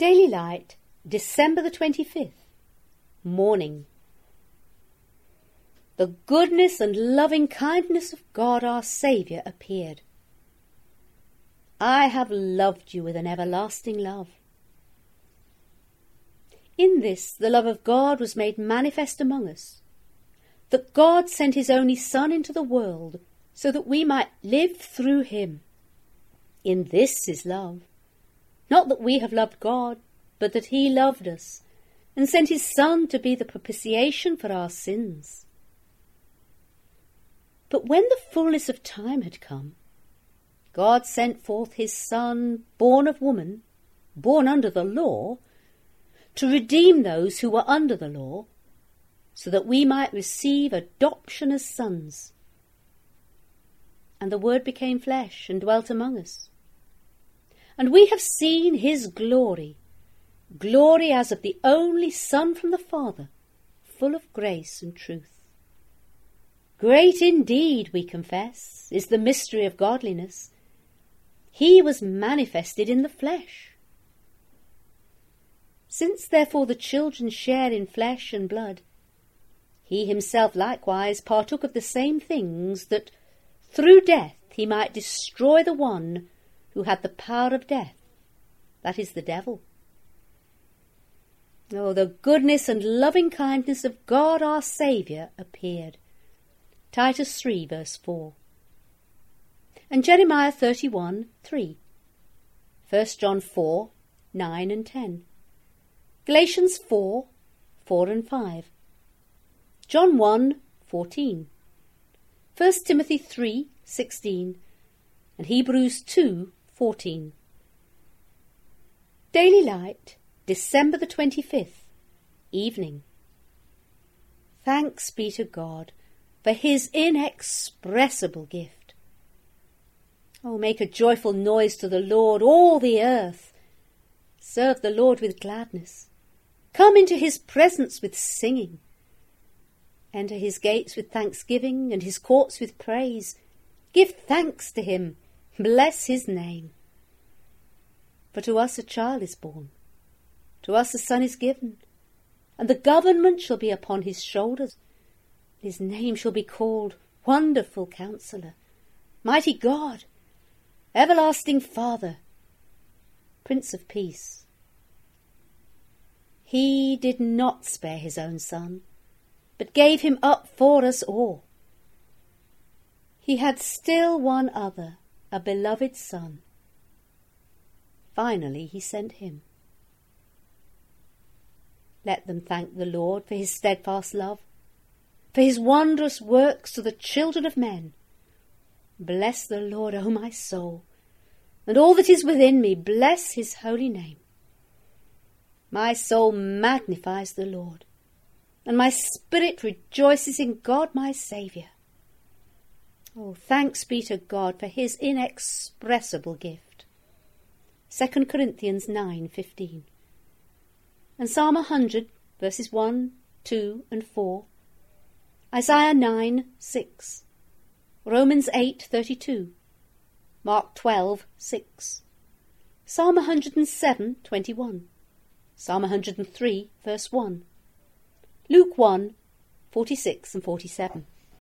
Daily Light, December the 25th. Morning. The goodness and loving kindness of God our Saviour appeared. I have loved you with an everlasting love. In this the love of God was made manifest among us, that God sent his only Son into the world, so that we might live through him. In this is love, not that we have loved God, but that he loved us, and sent his Son to be the propitiation for our sins. But when the fullness of time had come, God sent forth his Son, born of woman, born under the law, to redeem those who were under the law, so that we might receive adoption as sons. And the Word became flesh and dwelt among us. And we have seen his glory, glory as of the only Son from the Father, full of grace and truth. Great indeed, we confess, is the mystery of godliness. He was manifested in the flesh. Since therefore the children share in flesh and blood, he himself likewise partook of the same things, that through death he might destroy the one who had the power of death, that is, the devil. Oh, the goodness and loving kindness of God our Saviour appeared. Titus 3 verse 4. And Jeremiah 31 3. 1 John 4 9 and 10. Galatians 4 4 and 5. John 1 14. 1 Timothy 3 16. And Hebrews 2 14. Daily Light, December the 25th, evening. Thanks be to God for his inexpressible gift. Oh, make a joyful noise to the Lord, all the earth. Serve the Lord with gladness. Come into his presence with singing. Enter his gates with thanksgiving and his courts with praise. Give thanks to him. Bless his name. For to us a child is born, to us a son is given, and the government shall be upon his shoulders. His name shall be called Wonderful Counselor, Mighty God, Everlasting Father, Prince of Peace. He did not spare his own Son, but gave him up for us all. He had still one other, a beloved Son. Finally he sent him. Let them thank the Lord for his steadfast love, for his wondrous works to the children of men. Bless the Lord, O my soul, and all that is within me, bless his holy name. My soul magnifies the Lord, and my spirit rejoices in God my Saviour. Oh, thanks be to God for his inexpressible gift. 2 Corinthians 9:15. And Psalm 100, verses 1, 2 and 4. Isaiah 9:6. Romans 8:32. Mark 12:6. Psalm 107:21. Psalm 103, verse 1. Luke 1:46 and 47.